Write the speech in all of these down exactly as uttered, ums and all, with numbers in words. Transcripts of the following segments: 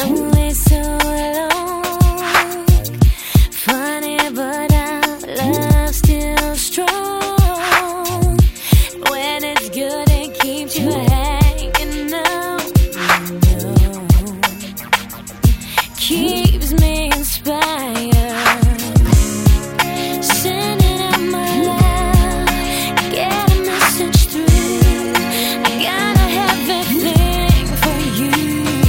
Only so long. Funny, but our love's still strong. When it's good, it keeps you hanging out. Keeps me inspired. Sending out my love, get a message through. I gotta have everything for you.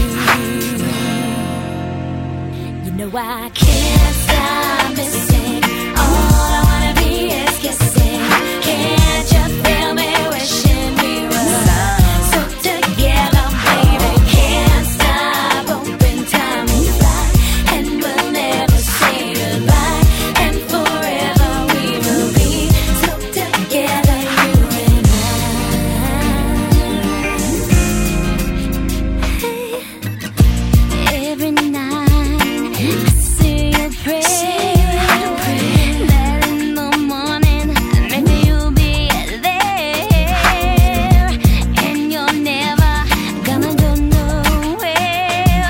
You know I can't stop missing. All I wanna be is kissing. Can't you feel me wishing we were so together, baby? Can't stop hoping time will fly and we'll never say goodbye. And forever we will be so together, you and I. Every night I see you pray that in the morning maybe you'll be there, and you're never gonna go nowhere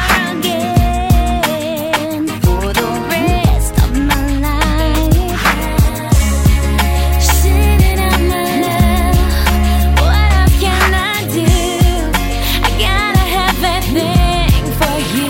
again for the rest of my life. Sending out my love, what else can I do? I gotta have everything for you.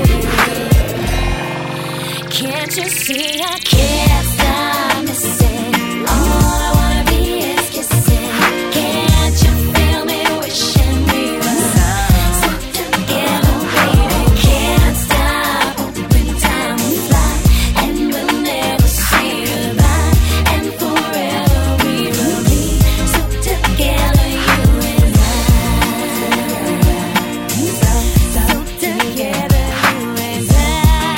Can't you see I can't stop missing? All I wanna be is kissing. Can't you feel me wishing we were so together, baby? Can't stop hoping time will fly and we'll never say goodbye. And forever we will be so together, you and I. So together, you and I.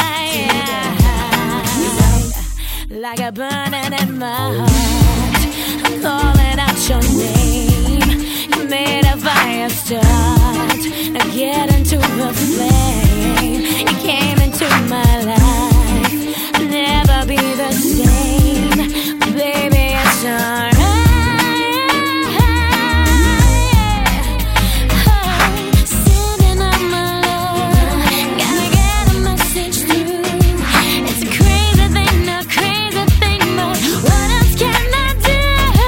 Like a burning in my heart, I'm calling out your name. You made a fire start. Now get into the flame. You came into my life, I'll never be the same. Baby, it's alright. Sending out my love, gotta get a message through. It's a crazy thing, a crazy thing, but what else can I do?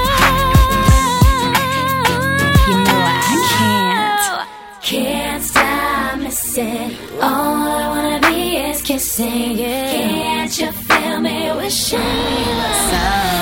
You know I can't, can't stop missing. All I wanna be is kissing. Can't you feel me wishing we were so